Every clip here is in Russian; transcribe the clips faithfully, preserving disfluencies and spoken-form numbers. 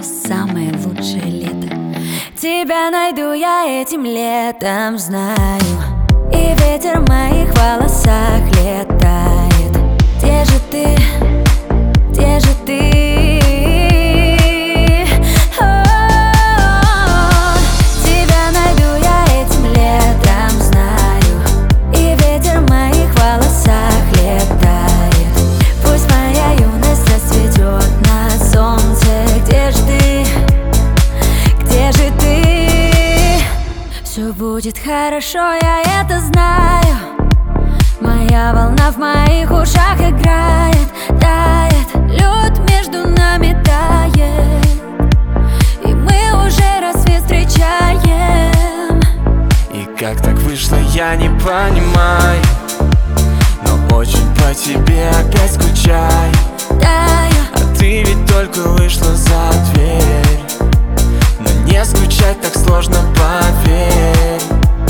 самое лучшее лето. Тебя найду я этим летом, знаю. И ветер в моих волосах летает. Где же ты? Где же ты? Все будет хорошо, я это знаю. Моя волна в моих ушах играет, тает, лед между нами тает, и мы уже рассвет встречаем. И как так вышло, я не понимаю, но очень по тебе опять скучаю. Таю. А ты ведь только вышла за дверь, но не скучать так сложно, поверь.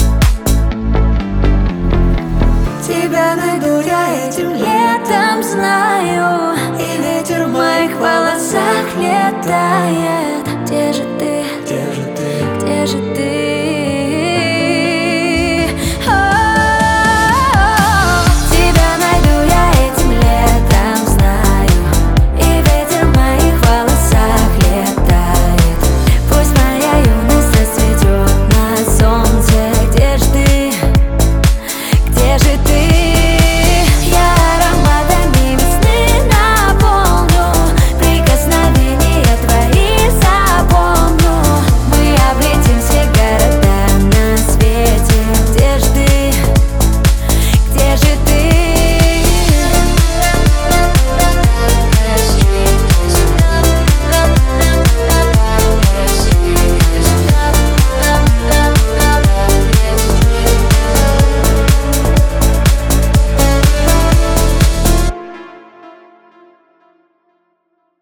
Тебя найду я этим летом, знаю. И ветер в моих волосах летает.